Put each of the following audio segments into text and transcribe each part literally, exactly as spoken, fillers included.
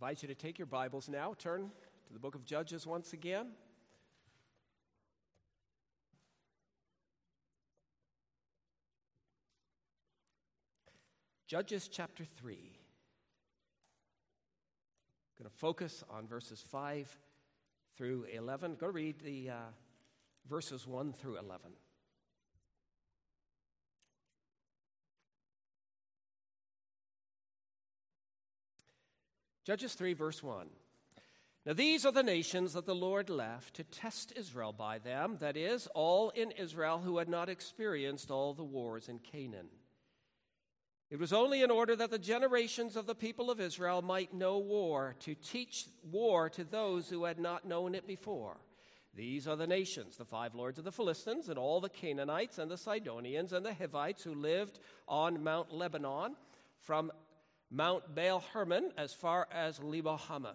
invite you to take your Bibles now. Turn to the book of Judges once again. Judges chapter three. I'm going to focus on verses five through eleven. I'm going to read the uh, verses one through eleven. Judges three, verse one. Now these are the nations that the Lord left to test Israel by them, that is, all in Israel who had not experienced all the wars in Canaan. It was only in order that the generations of the people of Israel might know war, to teach war to those who had not known it before. These are the nations, the five lords of the Philistines, and all the Canaanites, and the Sidonians, and the Hivites who lived on Mount Lebanon, from Mount Baal Hermon as far as Lebo Hamath.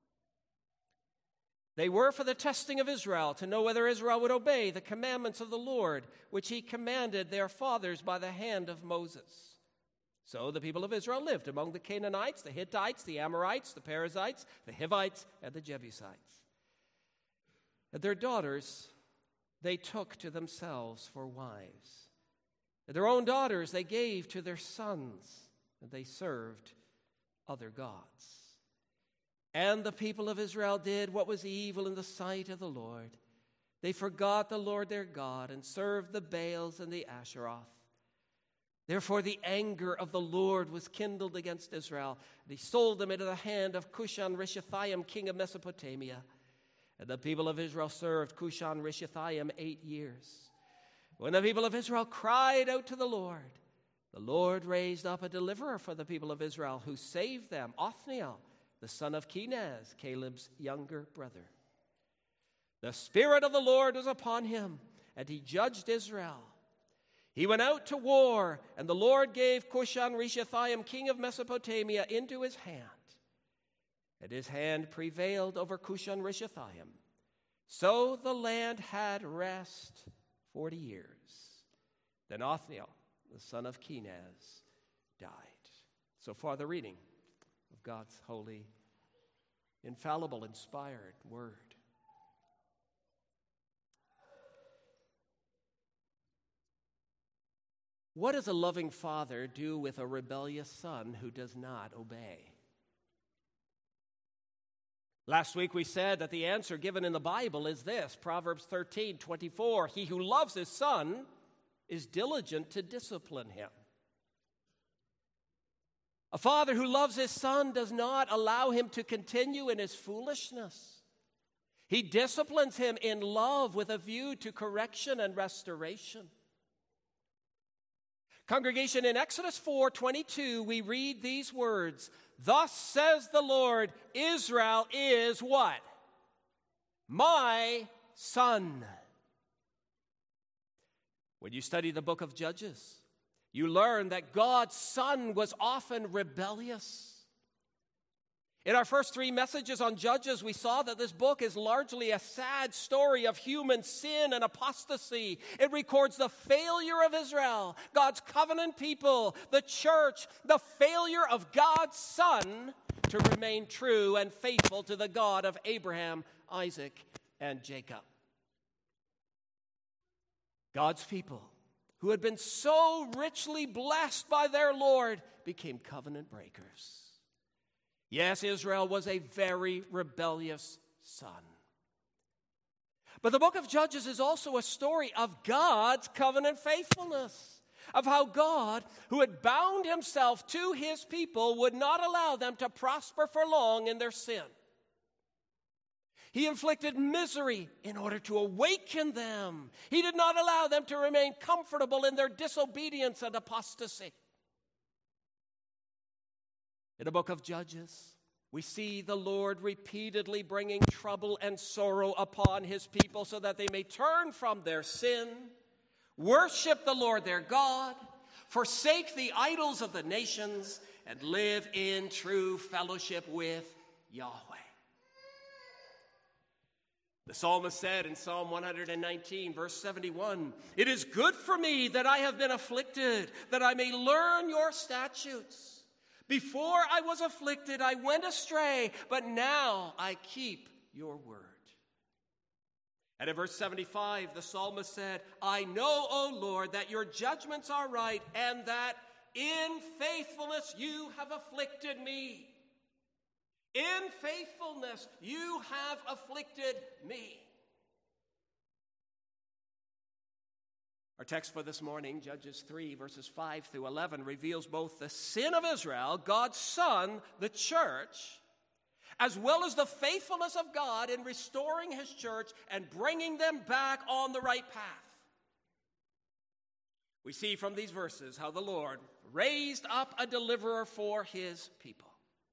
They were for the testing of Israel, to know whether Israel would obey the commandments of the Lord, which he commanded their fathers by the hand of Moses. So the people of Israel lived among the Canaanites, the Hittites, the Amorites, the Perizzites, the Hivites, and the Jebusites. And their daughters they took to themselves for wives. And their own daughters they gave to their sons, and they served other gods. And the people of Israel did what was evil in the sight of the Lord. They forgot the Lord their God and served the Baals and the Asheroth. Therefore the anger of the Lord was kindled against Israel, and he sold them into the hand of Cushan-Rishathaim, king of Mesopotamia. And the people of Israel served Cushan-Rishathaim eight years. When the people of Israel cried out to the Lord, the Lord raised up a deliverer for the people of Israel who saved them, Othniel, the son of Kenaz, Caleb's younger brother. The Spirit of the Lord was upon him, and he judged Israel. He went out to war, and the Lord gave Cushan-Rishathaim, king of Mesopotamia, into his hand. And his hand prevailed over Cushan-Rishathaim. So the land had rest forty years. Then Othniel, the son of Kenaz, died. So far the reading of God's holy, infallible, inspired word. What does a loving father do with a rebellious son who does not obey? Last week we said that the answer given in the Bible is this, Proverbs thirteen twenty-four. He who loves his son is diligent to discipline him. A father who loves his son does not allow him to continue in his foolishness. He disciplines him in love with a view to correction and restoration. Congregation, in Exodus four twenty-two, we read these words, "Thus says the Lord, Israel is" what? "My son." When you study the book of Judges, you learn that God's son was often rebellious. In our first three messages on Judges, we saw that this book is largely a sad story of human sin and apostasy. It records the failure of Israel, God's covenant people, the church, the failure of God's son to remain true and faithful to the God of Abraham, Isaac, and Jacob. God's people, who had been so richly blessed by their Lord, became covenant breakers. Yes, Israel was a very rebellious son. But the book of Judges is also a story of God's covenant faithfulness, of how God, who had bound himself to his people, would not allow them to prosper for long in their sin. He inflicted misery in order to awaken them. He did not allow them to remain comfortable in their disobedience and apostasy. In the book of Judges, we see the Lord repeatedly bringing trouble and sorrow upon his people so that they may turn from their sin, worship the Lord their God, forsake the idols of the nations, and live in true fellowship with Yahweh. The psalmist said in Psalm one nineteen, verse seventy-one, "It is good for me that I have been afflicted, that I may learn your statutes. Before I was afflicted, I went astray, but now I keep your word. And in verse seventy-five, the psalmist said, I know, O Lord, that your judgments are right, and that in faithfulness you have afflicted me. In faithfulness you have afflicted me. Our text for this morning, Judges three, verses five through eleven, reveals both the sin of Israel, God's Son, the church, as well as the faithfulness of God in restoring his church and bringing them back on the right path. We see from these verses how the Lord raised up a deliverer for his people.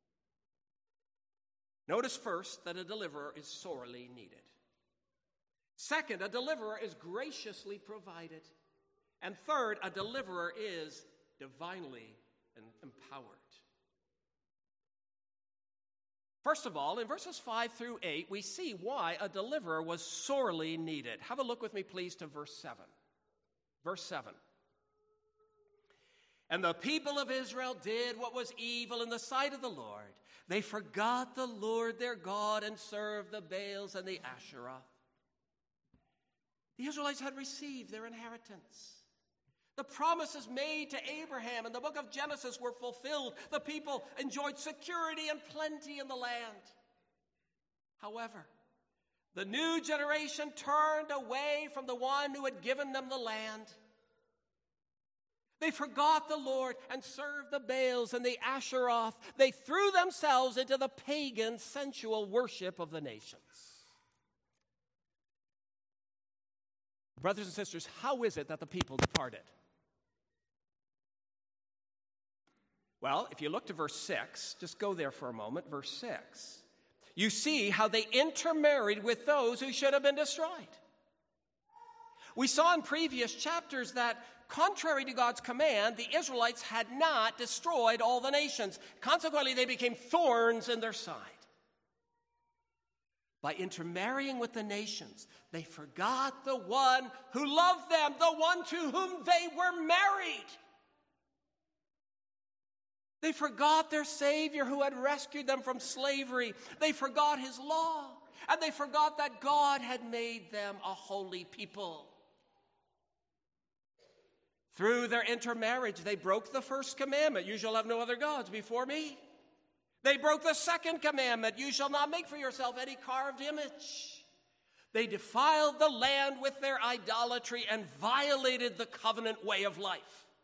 Notice first that a deliverer is sorely needed. Second, a deliverer is graciously provided. And third, a deliverer is divinely empowered. First of all, in verses five through eight, we see why a deliverer was sorely needed. Have a look with me, please, to verse seven. Verse seven. And the people of Israel did what was evil in the sight of the Lord. They forgot the Lord their God and served the Baals and the Asherah. The Israelites had received their inheritance. The promises made to Abraham in the book of Genesis were fulfilled. The people enjoyed security and plenty in the land. However, the new generation turned away from the one who had given them the land. They forgot the Lord and served the Baals and the Asheroth. They threw themselves into the pagan, sensual worship of the nations. Brothers and sisters, how is it that the people departed? Well, if you look to verse six, just go there for a moment, verse six. You see how they intermarried with those who should have been destroyed. We saw in previous chapters that, contrary to God's command, the Israelites had not destroyed all the nations. Consequently, they became thorns in their side. By intermarrying with the nations, they forgot the one who loved them, the one to whom they were married. They forgot their Savior who had rescued them from slavery. They forgot his law, and they forgot that God had made them a holy people. Through their intermarriage, they broke the first commandment, you shall have no other gods before me. They broke the second commandment, you shall not make for yourself any carved image. They defiled the land with their idolatry and violated the covenant way of life.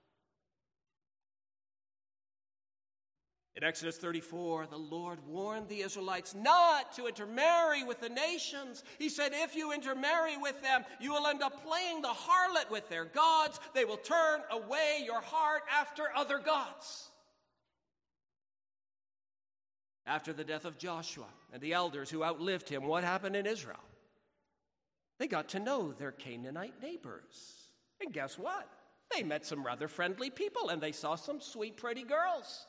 In Exodus thirty-four, the Lord warned the Israelites not to intermarry with the nations. He said, if you intermarry with them, you will end up playing the harlot with their gods. They will turn away your heart after other gods. After the death of Joshua and the elders who outlived him, what happened in Israel? They got to know their Canaanite neighbors. And guess what? They met some rather friendly people, and they saw some sweet, pretty girls.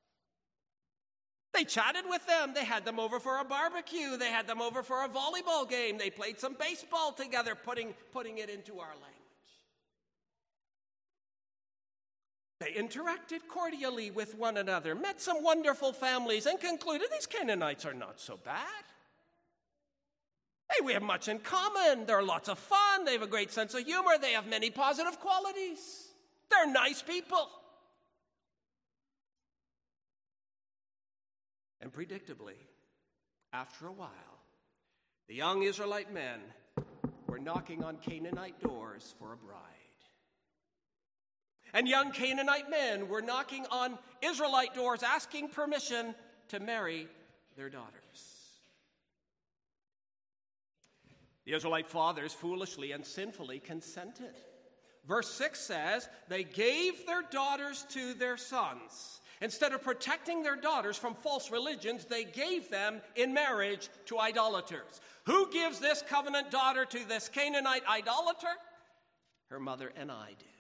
They chatted with them. They had them over for a barbecue. They had them over for a volleyball game. They played some baseball together, putting, putting it into our language. They interacted cordially with one another, met some wonderful families, and concluded these Canaanites are not so bad. Hey, we have much in common. They're lots of fun. They have a great sense of humor. They have many positive qualities. They're nice people. And predictably, after a while, the young Israelite men were knocking on Canaanite doors for a bride. And young Canaanite men were knocking on Israelite doors, asking permission to marry their daughters. The Israelite fathers foolishly and sinfully consented. Verse six says, they gave their daughters to their sons. Instead of protecting their daughters from false religions, they gave them in marriage to idolaters. Who gives this covenant daughter to this Canaanite idolater? Her mother and I do.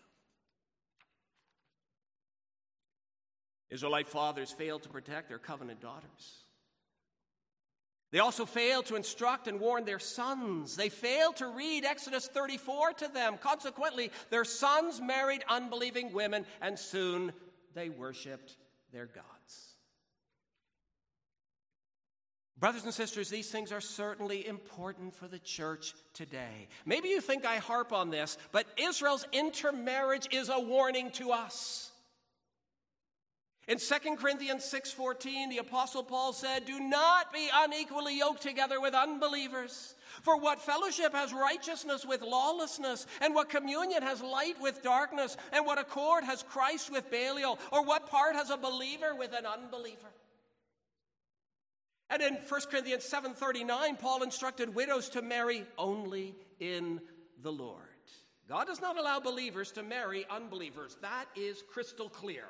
Israelite fathers failed to protect their covenant daughters. They also failed to instruct and warn their sons. They failed to read Exodus thirty-four to them. Consequently, their sons married unbelieving women, and soon they worshipped their gods. Brothers and sisters, these things are certainly important for the church today. Maybe you think I harp on this, but Israel's intermarriage is a warning to us. In Second Corinthians six fourteen, the Apostle Paul said, "Do not be unequally yoked together with unbelievers. For what fellowship has righteousness with lawlessness? And what communion has light with darkness? And what accord has Christ with Belial? Or what part has a believer with an unbeliever?" And in First Corinthians seven thirty-nine, Paul instructed widows to marry only in the Lord. God does not allow believers to marry unbelievers. That is crystal clear.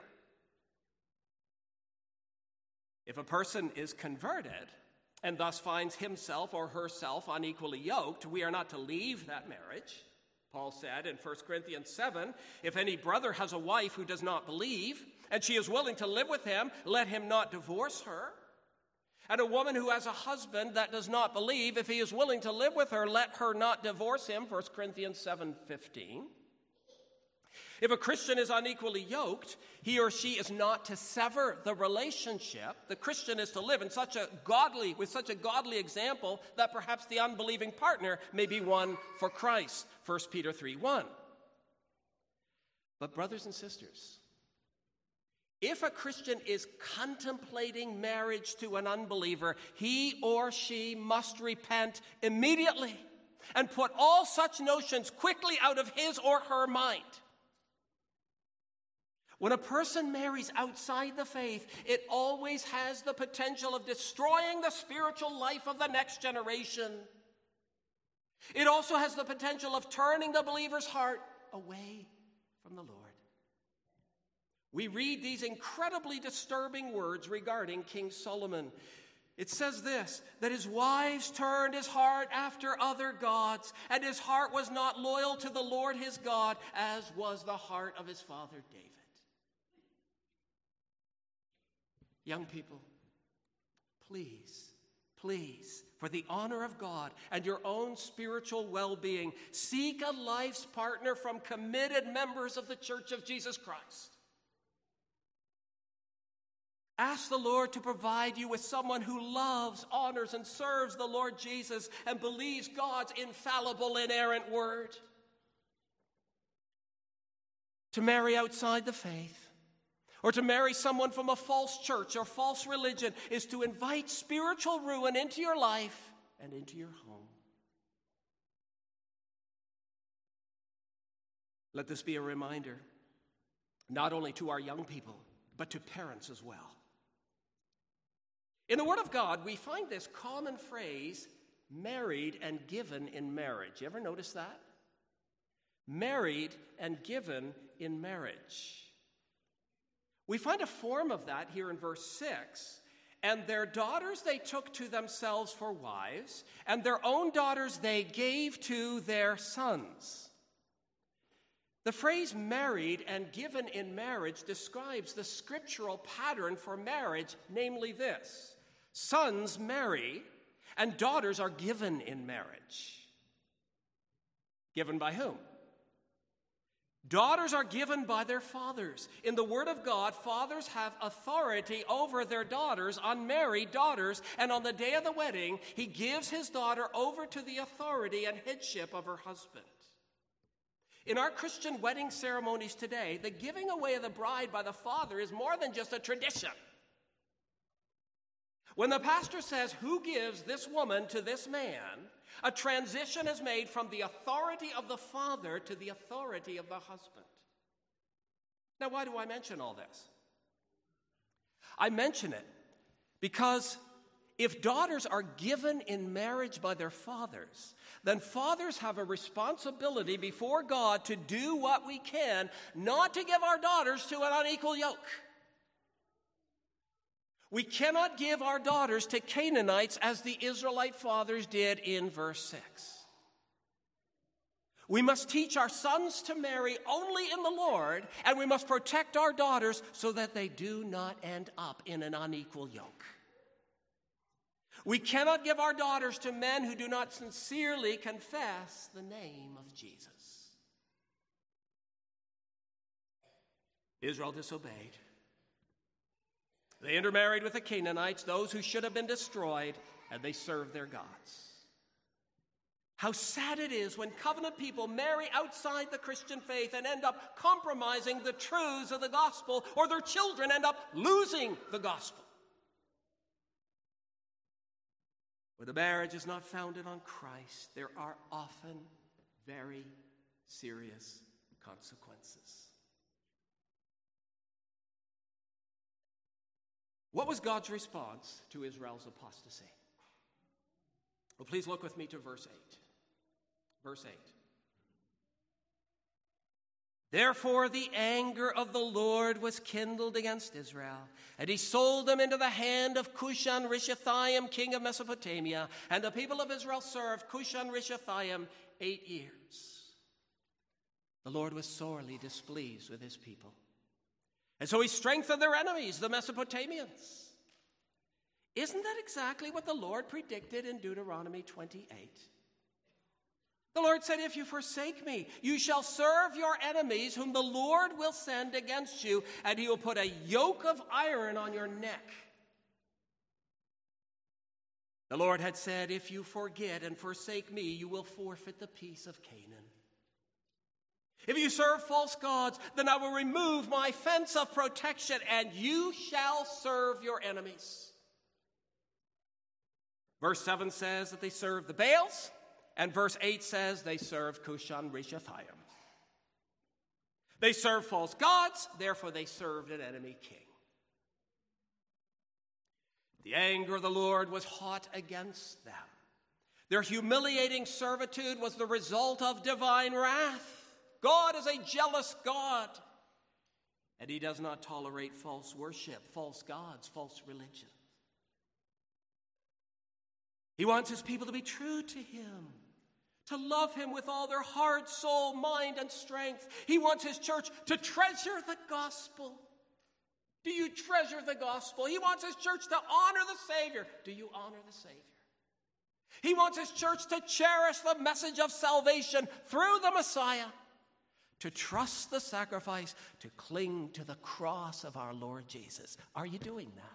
If a person is converted and thus finds himself or herself unequally yoked, we are not to leave that marriage. Paul said in First Corinthians seven, "If any brother has a wife who does not believe, and she is willing to live with him, let him not divorce her. And a woman who has a husband that does not believe, if he is willing to live with her, let her not divorce him," First Corinthians seven fifteen. If a Christian is unequally yoked, he or she is not to sever the relationship. The Christian is to live in such a godly, with such a godly example that perhaps the unbelieving partner may be won for Christ, First Peter three one. But brothers and sisters, if a Christian is contemplating marriage to an unbeliever, he or she must repent immediately and put all such notions quickly out of his or her mind. When a person marries outside the faith, it always has the potential of destroying the spiritual life of the next generation. It also has the potential of turning the believer's heart away from the Lord. We read these incredibly disturbing words regarding King Solomon. It says this, that his wives turned his heart after other gods, and his heart was not loyal to the Lord his God, as was the heart of his father David. Young people, please, please, for the honor of God and your own spiritual well-being, seek a life's partner from committed members of the Church of Jesus Christ. Ask the Lord to provide you with someone who loves, honors, and serves the Lord Jesus and believes God's infallible, inerrant word. To marry outside the faith, or to marry someone from a false church or false religion, is to invite spiritual ruin into your life and into your home. Let this be a reminder, not only to our young people, but to parents as well. In the Word of God, we find this common phrase, married and given in marriage. You ever notice that? Married and given in marriage. We find a form of that here in verse six. "And their daughters they took to themselves for wives, and their own daughters they gave to their sons." The phrase married and given in marriage describes the scriptural pattern for marriage, namely this: sons marry and daughters are given in marriage. Given by whom? Daughters are given by their fathers. In the Word of God, fathers have authority over their daughters, unmarried daughters, and on the day of the wedding, he gives his daughter over to the authority and headship of her husband. In our Christian wedding ceremonies today, the giving away of the bride by the father is more than just a tradition. When the pastor says, "Who gives this woman to this man?" a transition is made from the authority of the father to the authority of the husband. Now, why do I mention all this? I mention it because if daughters are given in marriage by their fathers, then fathers have a responsibility before God to do what we can not to give our daughters to an unequal yoke. We cannot give our daughters to Canaanites as the Israelite fathers did in verse six. We must teach our sons to marry only in the Lord, and we must protect our daughters so that they do not end up in an unequal yoke. We cannot give our daughters to men who do not sincerely confess the name of Jesus. Israel disobeyed. They intermarried with the Canaanites, those who should have been destroyed, and they served their gods. How sad it is when covenant people marry outside the Christian faith and end up compromising the truths of the gospel, or their children end up losing the gospel. When the marriage is not founded on Christ, there are often very serious consequences. What was God's response to Israel's apostasy? Well, please look with me to verse eight. Verse eight. Therefore the anger of the Lord was kindled against Israel, and he sold them into the hand of Cushan-Rishathaim, king of Mesopotamia, and the people of Israel served Cushan-Rishathaim eight years. The Lord was sorely displeased with his people, and so he strengthened their enemies, the Mesopotamians. Isn't that exactly what the Lord predicted in Deuteronomy twenty-eight? The Lord said, if you forsake me, you shall serve your enemies whom the Lord will send against you, and he will put a yoke of iron on your neck. The Lord had said, if you forget and forsake me, you will forfeit the peace of Canaan. If you serve false gods, then I will remove my fence of protection, and you shall serve your enemies. Verse seven says that they served the Baals, and verse eight says they served Cushan-Rishathaim. They served false gods, therefore they served an enemy king. The anger of the Lord was hot against them. Their humiliating servitude was the result of divine wrath. God is a jealous God, and he does not tolerate false worship, false gods, false religion. He wants his people to be true to him, to love him with all their heart, soul, mind, and strength. He wants his church to treasure the gospel. Do you treasure the gospel? He wants his church to honor the Savior. Do you honor the Savior? He wants his church to cherish the message of salvation through the Messiah, to trust the sacrifice, to cling to the cross of our Lord Jesus. Are you doing that?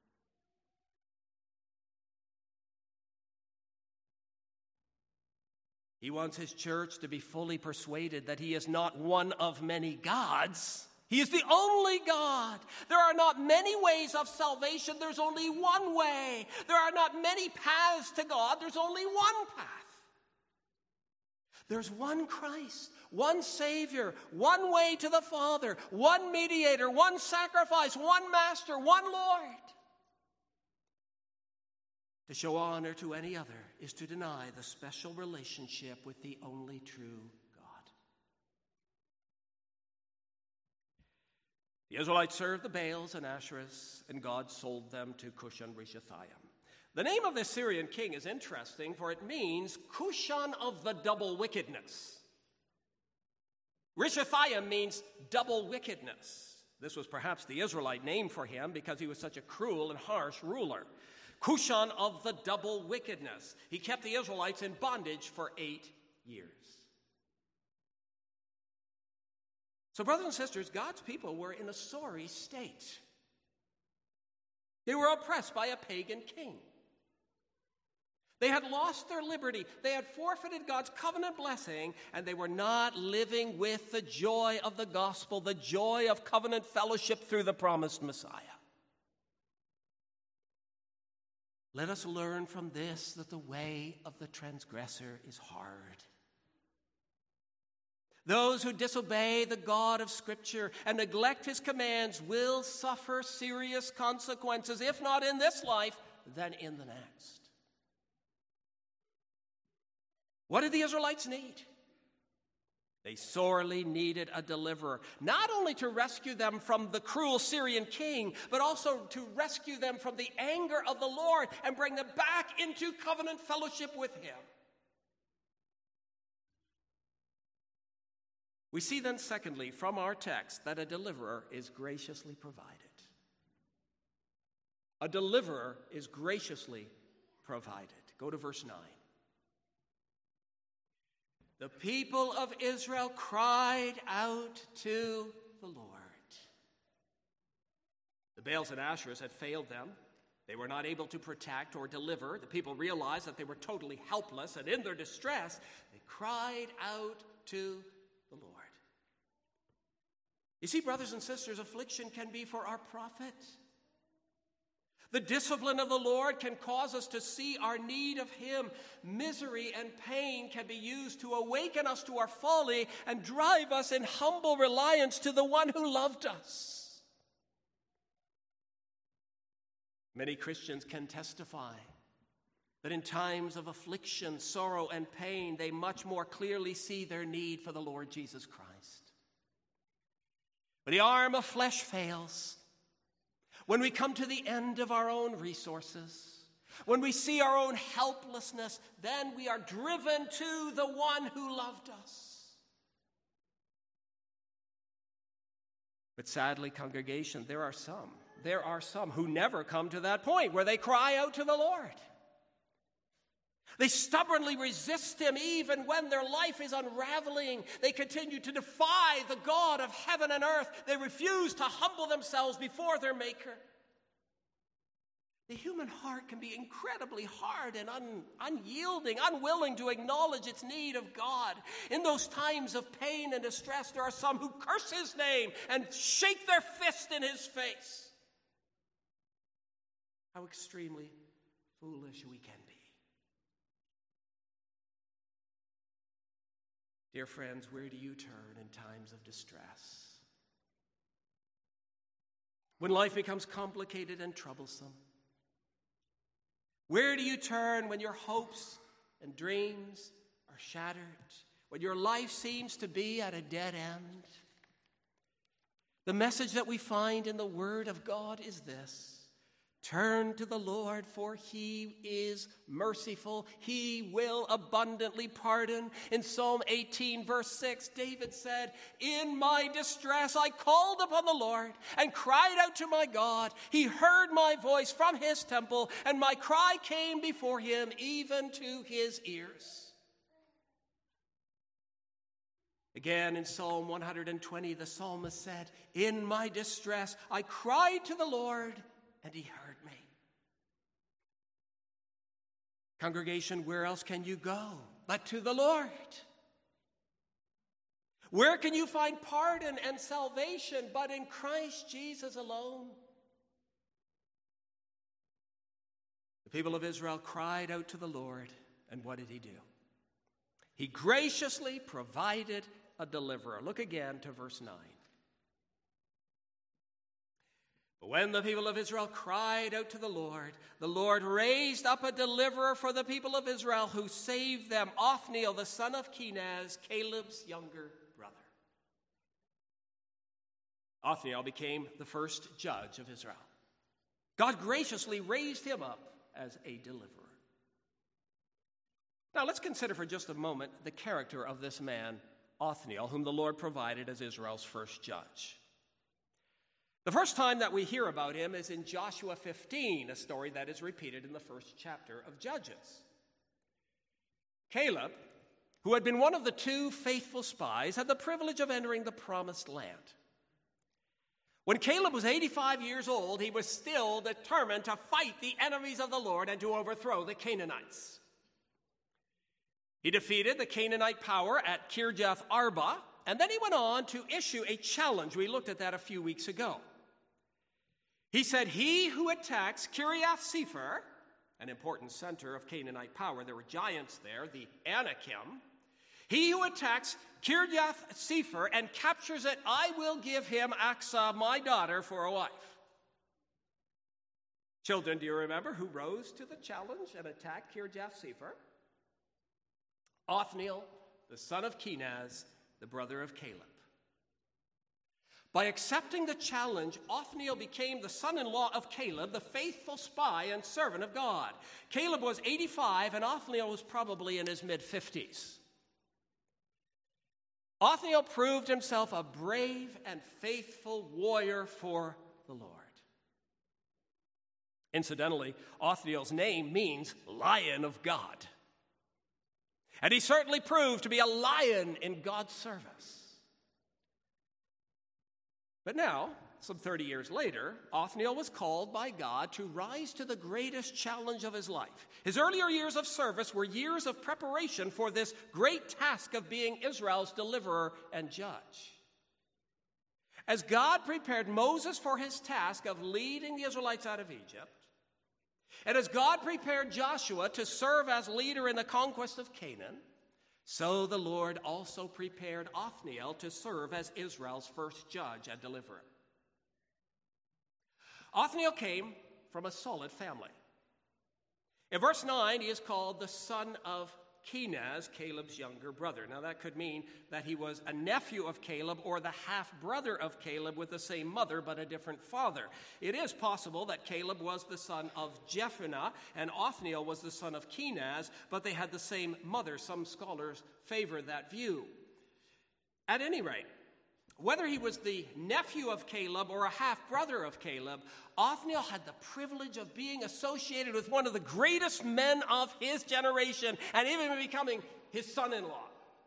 He wants his church to be fully persuaded that he is not one of many gods. He is the only God. There are not many ways of salvation. There's only one way. There are not many paths to God. There's only one path. There's one Christ, one Savior, one way to the Father, one mediator, one sacrifice, one master, one Lord. To show honor to any other is to deny the special relationship with the only true God. The Israelites served the Baals and Asherahs, and God sold them to Cushan-Rishathaim. The name of the Syrian king is interesting, for it means Cushan of the double wickedness. Rishathaim means double wickedness. This was perhaps the Israelite name for him because he was such a cruel and harsh ruler. Cushan of the double wickedness. He kept the Israelites in bondage for eight years. So, brothers and sisters, God's people were in a sorry state. They were oppressed by a pagan king. They had lost their liberty. They had forfeited God's covenant blessing, and they were not living with the joy of the gospel, the joy of covenant fellowship through the promised Messiah. Let us learn from this that the way of the transgressor is hard. Those who disobey the God of Scripture and neglect his commands will suffer serious consequences, if not in this life, then in the next. What did the Israelites need? They sorely needed a deliverer, not only to rescue them from the cruel Syrian king, but also to rescue them from the anger of the Lord and bring them back into covenant fellowship with him. We see then, secondly, from our text that a deliverer is graciously provided. A deliverer is graciously provided. Go to verse nine. The people of Israel cried out to the Lord. The The Baals and Asherahs had failed them. They were not able to protect or deliver. The people realized that they were totally helpless, and in their distress, they cried out to the Lord. You see, brothers and sisters, affliction can be for our profit. The discipline of the Lord can cause us to see our need of Him. Misery and pain can be used to awaken us to our folly and drive us in humble reliance to the one who loved us. Many Christians can testify that in times of affliction, sorrow, and pain, they much more clearly see their need for the Lord Jesus Christ. When the arm of flesh fails, when we come to the end of our own resources, when we see our own helplessness, then we are driven to the one who loved us. But sadly, congregation, there are some, there are some who never come to that point where they cry out to the Lord. They stubbornly resist Him even when their life is unraveling. They continue to defy the God of heaven and earth. They refuse to humble themselves before their Maker. The human heart can be incredibly hard and un- unyielding, unwilling to acknowledge its need of God. In those times of pain and distress, there are some who curse His name and shake their fist in His face. How extremely foolish we can be. Dear friends, where do you turn in times of distress? When life becomes complicated and troublesome? Where do you turn when your hopes and dreams are shattered? When your life seems to be at a dead end? The message that we find in the Word of God is this: turn to the Lord, for He is merciful. He will abundantly pardon. In Psalm eighteen, verse six, David said, "In my distress I called upon the Lord and cried out to my God. He heard my voice from His temple, and my cry came before Him, even to His ears." Again, in Psalm one twenty, the psalmist said, "In my distress I cried to the Lord, and He heard me." Congregation, where else can you go but to the Lord? Where can you find pardon and salvation but in Christ Jesus alone? The people of Israel cried out to the Lord, and what did He do? He graciously provided a deliverer. Look again to verse nine. But when the people of Israel cried out to the Lord, the Lord raised up a deliverer for the people of Israel who saved them, Othniel, the son of Kenaz, Caleb's younger brother. Othniel became the first judge of Israel. God graciously raised him up as a deliverer. Now let's consider for just a moment the character of this man, Othniel, whom the Lord provided as Israel's first judge. The first time that we hear about him is in Joshua fifteen, a story that is repeated in the first chapter of Judges. Caleb, who had been one of the two faithful spies, had the privilege of entering the promised land. When Caleb was eighty-five years old, he was still determined to fight the enemies of the Lord and to overthrow the Canaanites. He defeated the Canaanite power at Kirjath Arba, and then he went on to issue a challenge. We looked at that a few weeks ago. He said, "He who attacks Kiriath Sepher," an important center of Canaanite power, there were giants there, the Anakim, "he who attacks Kiriath Sepher and captures it, I will give him Achsah, my daughter, for a wife." Children, do you remember who rose to the challenge and attacked Kiriath Sepher? Othniel, the son of Kenaz, the brother of Caleb. By accepting the challenge, Othniel became the son-in-law of Caleb, the faithful spy and servant of God. Caleb was eighty-five, and Othniel was probably in his mid-fifties. Othniel proved himself a brave and faithful warrior for the Lord. Incidentally, Othniel's name means Lion of God. And he certainly proved to be a lion in God's service. But now, some thirty years later, Othniel was called by God to rise to the greatest challenge of his life. His earlier years of service were years of preparation for this great task of being Israel's deliverer and judge. As God prepared Moses for his task of leading the Israelites out of Egypt, and as God prepared Joshua to serve as leader in the conquest of Canaan, so the Lord also prepared Othniel to serve as Israel's first judge and deliverer. Othniel came from a solid family. In verse nine, he is called the son of Kenaz, Caleb's younger brother. Now, that could mean that he was a nephew of Caleb or the half-brother of Caleb with the same mother but a different father. It is possible that Caleb was the son of Jephunneh and Othniel was the son of Kenaz, but they had the same mother. Some scholars favor that view. At any rate, whether he was the nephew of Caleb or a half-brother of Caleb, Othniel had the privilege of being associated with one of the greatest men of his generation and even becoming his son-in-law.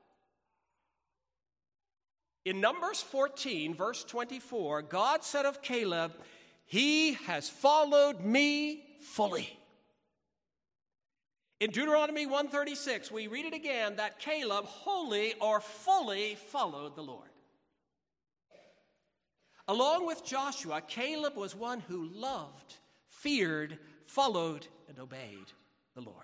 In Numbers fourteen, verse twenty-four, God said of Caleb, "He has followed me fully." In Deuteronomy one thirty-six, we read it again that Caleb wholly or fully followed the Lord. Along with Joshua, Caleb was one who loved, feared, followed, and obeyed the Lord.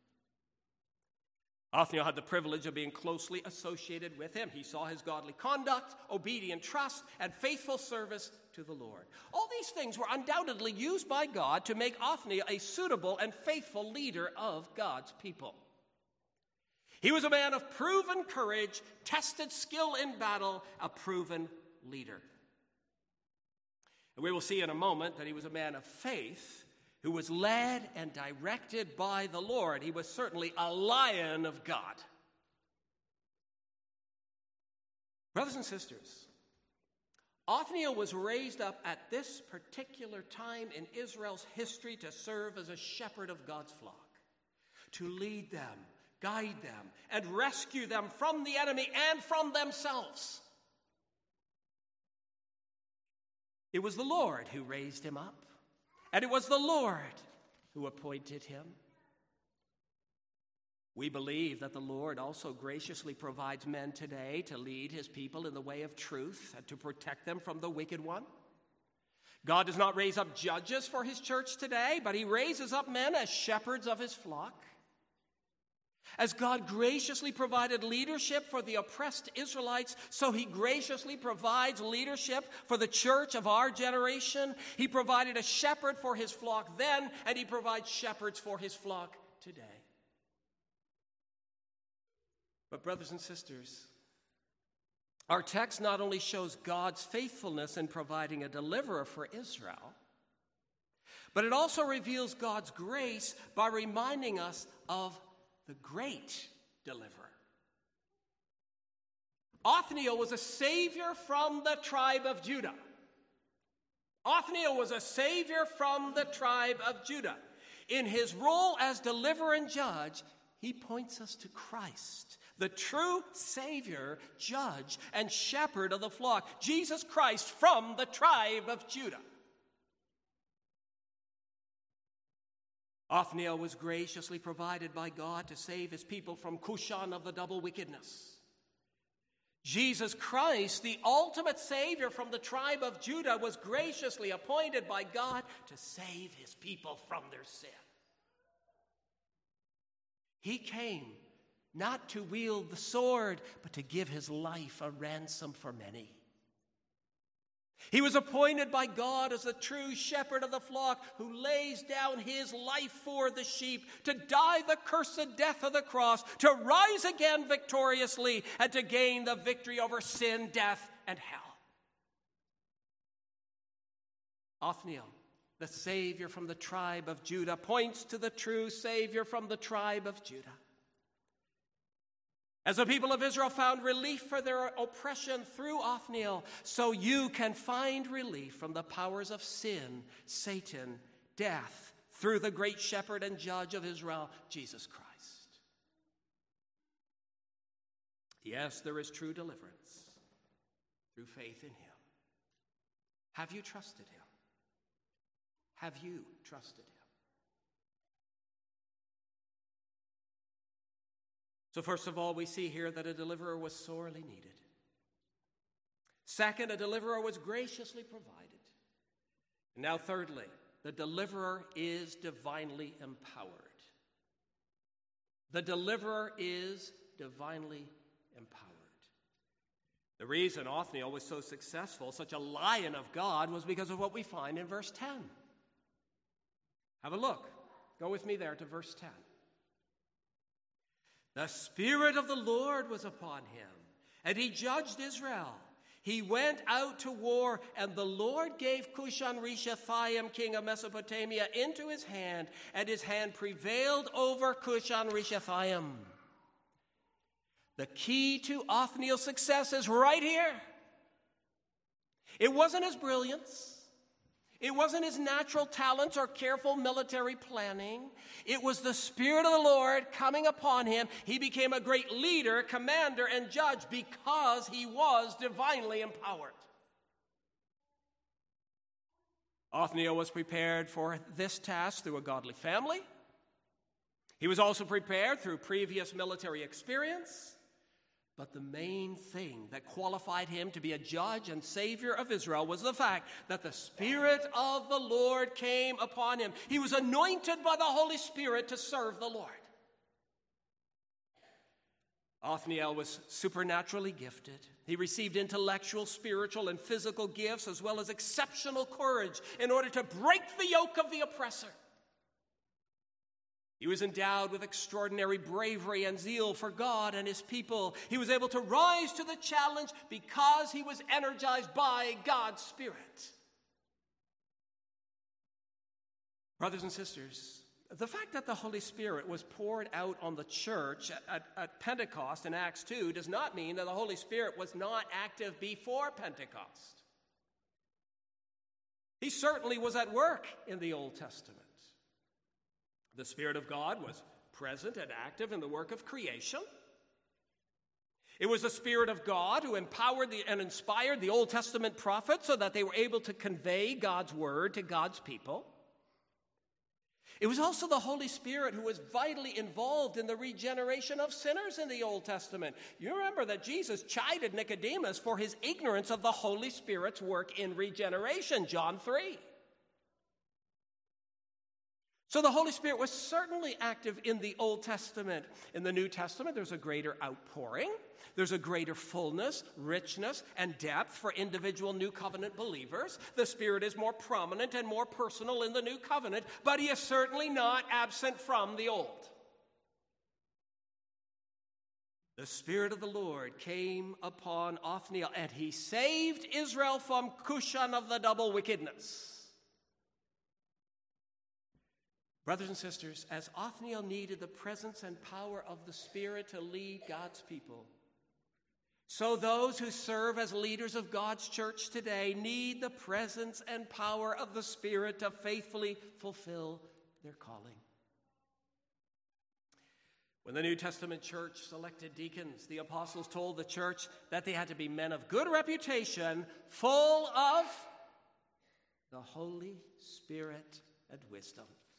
Othniel had the privilege of being closely associated with him. He saw his godly conduct, obedient trust, and faithful service to the Lord. All these things were undoubtedly used by God to make Othniel a suitable and faithful leader of God's people. He was a man of proven courage, tested skill in battle, a proven leader. And we will see in a moment that he was a man of faith who was led and directed by the Lord. He was certainly a lion of God. Brothers and sisters, Othniel was raised up at this particular time in Israel's history to serve as a shepherd of God's flock, to lead them, guide them, and rescue them from the enemy and from themselves. It was the Lord who raised him up, and it was the Lord who appointed him. We believe that the Lord also graciously provides men today to lead his people in the way of truth and to protect them from the wicked one. God does not raise up judges for his church today, but he raises up men as shepherds of his flock. As God graciously provided leadership for the oppressed Israelites, so he graciously provides leadership for the church of our generation. He provided a shepherd for his flock then, and he provides shepherds for his flock today. But brothers and sisters, our text not only shows God's faithfulness in providing a deliverer for Israel, but it also reveals God's grace by reminding us of the great deliverer. Othniel was a savior from the tribe of Judah. Othniel was a savior from the tribe of Judah. In his role as deliverer and judge, he points us to Christ, the true Savior, judge, and shepherd of the flock, Jesus Christ from the tribe of Judah. Othniel was graciously provided by God to save his people from Cushan of the double wickedness. Jesus Christ, the ultimate Savior from the tribe of Judah, was graciously appointed by God to save his people from their sin. He came not to wield the sword, but to give his life a ransom for many. He was appointed by God as the true shepherd of the flock who lays down his life for the sheep, to die the cursed death of the cross, to rise again victoriously, and to gain the victory over sin, death, and hell. Othniel, the Savior from the tribe of Judah, points to the true Savior from the tribe of Judah. As the people of Israel found relief for their oppression through Othniel, so you can find relief from the powers of sin, Satan, death, through the great shepherd and judge of Israel, Jesus Christ. Yes, there is true deliverance through faith in him. Have you trusted him? Have you trusted him? So first of all, we see here that a deliverer was sorely needed. Second, a deliverer was graciously provided. And now thirdly, the deliverer is divinely empowered. The deliverer is divinely empowered. The reason Othniel was so successful, such a lion of God, was because of what we find in verse ten. Have a look. Go with me there to verse ten. The Spirit of the Lord was upon him, and he judged Israel. He went out to war, and the Lord gave Cushan-Rishathaim, king of Mesopotamia, into his hand, and his hand prevailed over Cushan-Rishathaim. The key to Othniel's success is right here. It wasn't his brilliance. It wasn't his natural talents or careful military planning. It was the Spirit of the Lord coming upon him. He became a great leader, commander, and judge because he was divinely empowered. Othniel was prepared for this task through a godly family. He was also prepared through previous military experience. But the main thing that qualified him to be a judge and savior of Israel was the fact that the Spirit of the Lord came upon him. He was anointed by the Holy Spirit to serve the Lord. Othniel was supernaturally gifted. He received intellectual, spiritual, and physical gifts as well as exceptional courage in order to break the yoke of the oppressor. He was endowed with extraordinary bravery and zeal for God and his people. He was able to rise to the challenge because he was energized by God's Spirit. Brothers and sisters, the fact that the Holy Spirit was poured out on the church at, at Pentecost in Acts two does not mean that the Holy Spirit was not active before Pentecost. He certainly was at work in the Old Testament. The Spirit of God was present and active in the work of creation. It was the Spirit of God who empowered the, and inspired the Old Testament prophets so that they were able to convey God's word to God's people. It was also the Holy Spirit who was vitally involved in the regeneration of sinners in the Old Testament. You remember that Jesus chided Nicodemus for his ignorance of the Holy Spirit's work in regeneration, John three. So the Holy Spirit was certainly active in the Old Testament. In the New Testament, there's a greater outpouring. There's a greater fullness, richness, and depth for individual New Covenant believers. The Spirit is more prominent and more personal in the New Covenant, but he is certainly not absent from the Old. The Spirit of the Lord came upon Othniel, and he saved Israel from Cushan of the double wickedness. Brothers and sisters, as Othniel needed the presence and power of the Spirit to lead God's people, so those who serve as leaders of God's church today need the presence and power of the Spirit to faithfully fulfill their calling. When the New Testament church selected deacons, the apostles told the church that they had to be men of good reputation, full of the Holy Spirit and wisdom.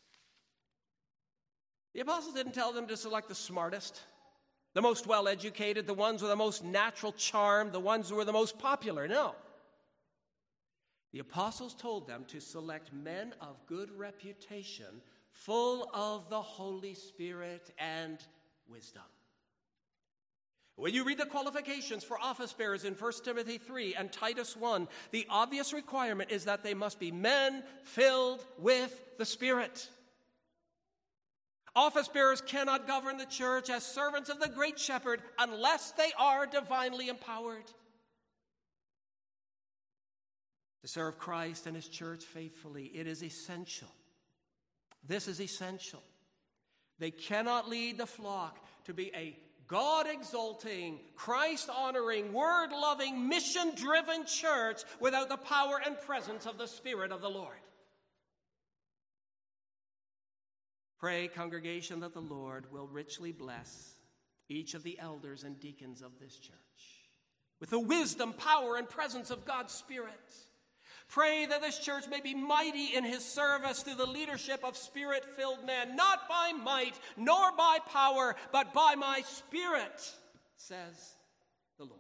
The apostles didn't tell them to select the smartest, the most well-educated, the ones with the most natural charm, the ones who were the most popular. No. The apostles told them to select men of good reputation, full of the Holy Spirit and wisdom. When you read the qualifications for office bearers in First Timothy three and Titus one, the obvious requirement is that they must be men filled with the Spirit. Office bearers cannot govern the church as servants of the great shepherd unless they are divinely empowered. To serve Christ and his church faithfully, it is essential. This is essential. They cannot lead the flock to be a God-exalting, Christ-honoring, word-loving, mission-driven church without the power and presence of the Spirit of the Lord. Pray, congregation, that the Lord will richly bless each of the elders and deacons of this church with the wisdom, power, and presence of God's Spirit. Pray that this church may be mighty in his service through the leadership of Spirit-filled men, not by might nor by power, but by my Spirit, says the Lord.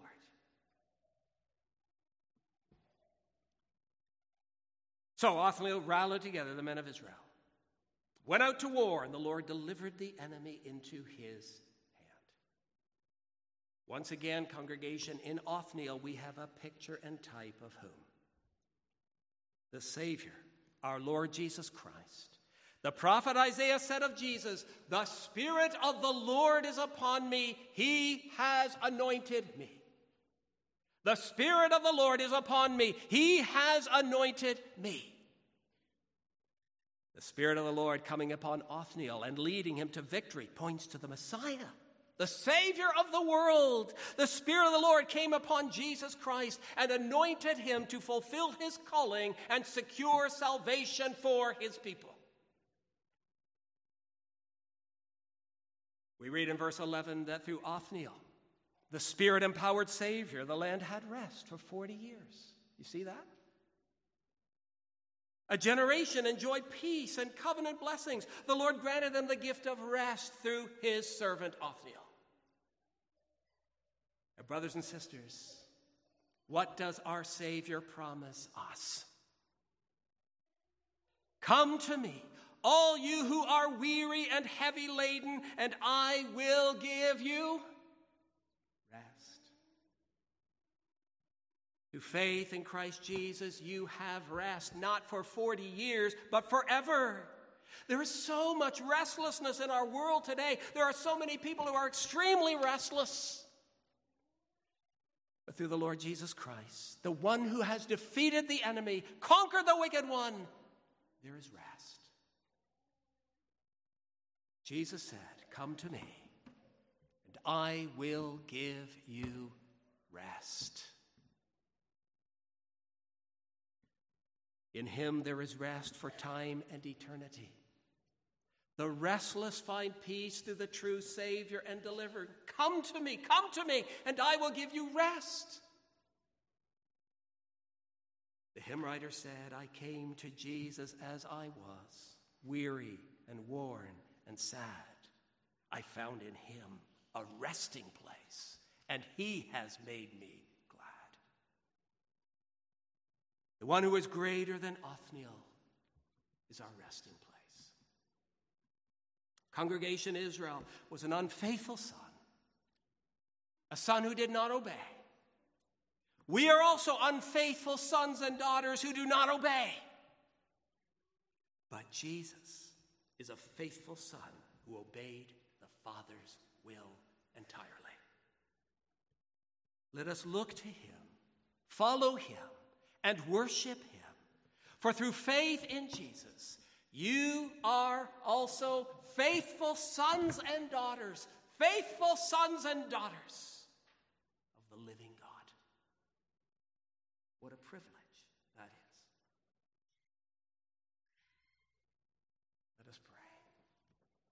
So Othniel rallied together the men of Israel, went out to war, and the Lord delivered the enemy into his hand. Once again, congregation, in Othniel we have a picture and type of whom? The Savior, our Lord Jesus Christ. The prophet Isaiah said of Jesus, "The Spirit of the Lord is upon me. He has anointed me." The Spirit of the Lord is upon me. He has anointed me. The Spirit of the Lord coming upon Othniel and leading him to victory points to the Messiah, the Savior of the world. The Spirit of the Lord came upon Jesus Christ and anointed him to fulfill his calling and secure salvation for his people. We read in verse eleven that through Othniel, the Spirit-empowered Savior, the land had rest for forty years. You see that? A generation enjoyed peace and covenant blessings. The Lord granted them the gift of rest through his servant Othniel. Now, brothers and sisters, what does our Savior promise us? Come to me, all you who are weary and heavy laden, and I will give you rest. Through faith in Christ Jesus, you have rest, not for forty years, but forever. There is so much restlessness in our world today. There are so many people who are extremely restless. But through the Lord Jesus Christ, the one who has defeated the enemy, conquered the wicked one, there is rest. Jesus said, "Come to me, and I will give you rest." In him there is rest for time and eternity. The restless find peace through the true Savior and delivered. Come to me, come to me, and I will give you rest. The hymn writer said, "I came to Jesus as I was, weary and worn and sad. I found in him a resting place, and he has made me glad." The one who is greater than Othniel is our resting place. Congregation Israel was an unfaithful son, a son who did not obey. We are also unfaithful sons and daughters who do not obey. But Jesus is a faithful son who obeyed the Father's will entirely. Let us look to him, follow him, and worship him. For through faith in Jesus, you are also faithful sons and daughters, faithful sons and daughters of the living God. What a privilege